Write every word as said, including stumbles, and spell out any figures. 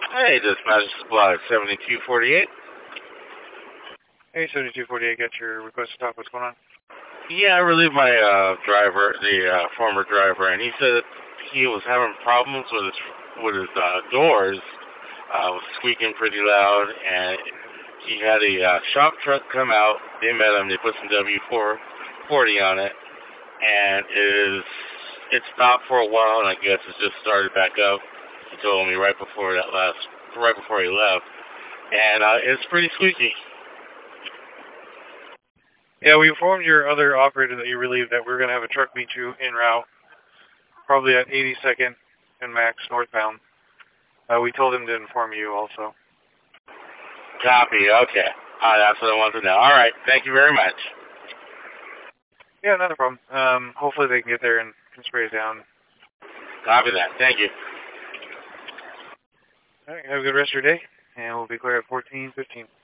Hey, dispatch supply seventy-two forty-eight. Hey, seventy-two forty-eight, got your request to talk. What's going on? Yeah, I relieved my uh, driver, the uh, former driver, and he said that he was having problems with his with his uh, doors. Uh, was squeaking pretty loud, and he had a uh, shop truck come out. They met him. They put some W four forty on it, and it is it stopped for a while, and I guess it just started back up. He told me right before that last, right before he left, and uh, it's pretty squeaky. Yeah, we informed your other operator that you relieved that we are going to have a truck meet you en route, probably at eighty-second and Max northbound. Uh, we told him to inform you also. Copy, okay. Uh, that's what I wanted to know. All right, thank you very much. Yeah, not a problem. Um, hopefully they can get there and can spray it down. Copy that. Thank you. All right, have a good rest of your day, and we'll be clear at fourteen fifteen.